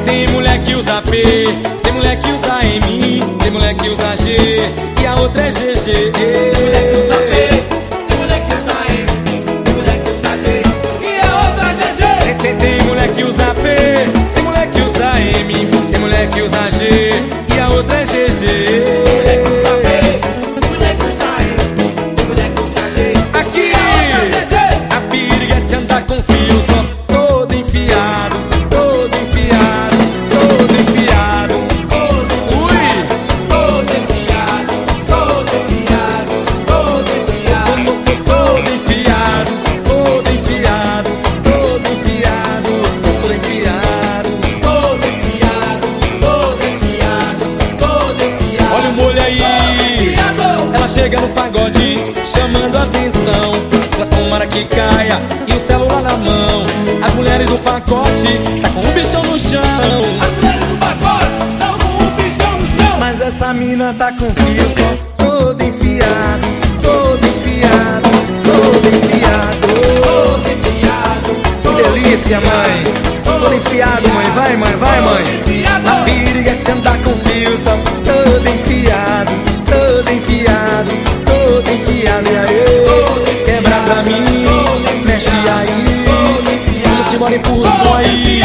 Tem mulher que usa P, tem mulher que usa M, tem mulher que usa G e a outra é GG. Tem mulher que usa P, tem mulher que usa M, tem mulher que usa G e a outra é GG. Tem mulher que usa P, tem mulher que usa M, tem mulher que usa G e a outra é GG. Tem mulher que usa P, tem mulher que usa M, tem mulher que usa G Aqui e a outra é GG. a piriguete anda com fio só, todo enfiado, todo enfiado, todo enfiado. Ui! Todo enfiado, todo enfiado, todo enfiado. Todo enfiado, todo enfiado, todo enfiado, todo enfiado. Todo enfiado, todo enfiado, todo enfiado. Olha o molho aí, ela chega no pagode, chamando a atenção. Pra tomara que caia e o celular na mão. As mulheres do pacote tá com um bichão no chão. As mulheres do pacote tão com um bichão no chão. Mas essa mina tá com fio só, todo enfiado, todo enfiado, todo enfiado. Todo enfiado, Que delícia, mãe. Todo enfiado, mãe. Vai, mãe, vai, mãe. A piriguete anda com fio só, todo enfiado, todo enfiado, todo enfiado. E aí, quebra pra mim, mexe aí. Vamos embora, impulso aí.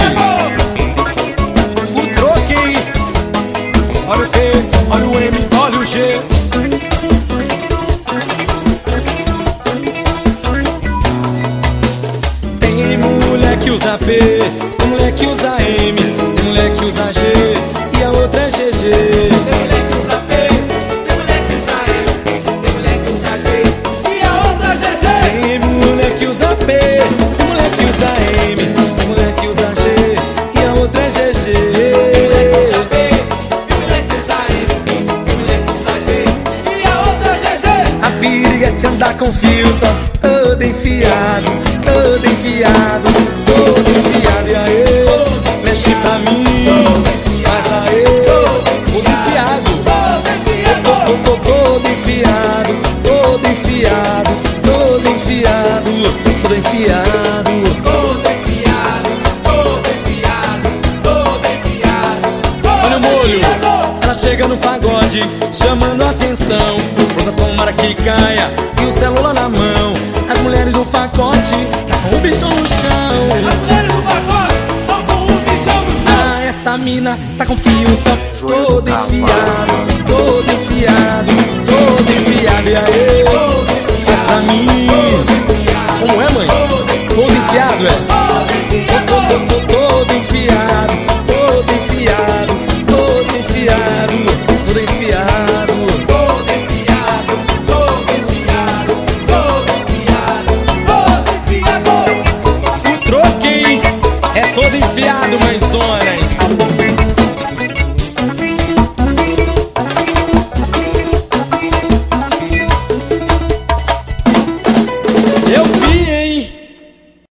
O troque, olha o P, olha o M, olha o G. Tem mulher que usa P, tem mulher que usa M, tem mulher que usa G e a outra é GG. Tem mulher que usa P, tem mulher que usa M, tem mulher que usa G e a outra é GG. Tem mulher que usa P, tem mulher que usa M, tem mulher que usa G e a outra é GG. Tem mulher que usa P, tem mulher que usa M, tem mulher que usa G e a outra é GG. A piriguete anda com fio só, todo enfiado, todo enfiado, todo enfiado. E aí, mexe pra mim, faz aí, todo enfiado. Todo enfiado, todo enfiado, todo enfiado, todo enfiado. Todo enfiado, todo enfiado, todo enfiado. Olha o molho, ela chega no pagode, chamando a atenção. Pronta tomara que caia e o celular na mão. As mulheres do pacote tá com o bichão no chão. As mulheres do pacote tão com um bichão no chão. Ah, essa mina tá com fio só, todo enfiado, todo enfiado, todo enfiado. E aí,